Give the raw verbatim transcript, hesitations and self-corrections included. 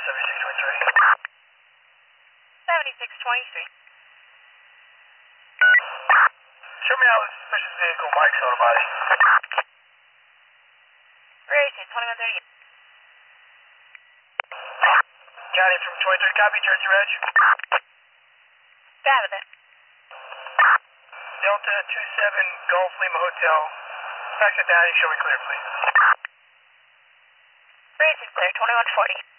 seventy-six twenty-three. seventy-six twenty-three. Show me how the suspicious vehicle Mike's on the body. Racing, twenty-one thirty. County from twenty-three, copy, Jersey Reg. Got it. Delta two seven Golf Lima Hotel. Taxi down, you show me clear, please. Racing clear, twenty-one forty.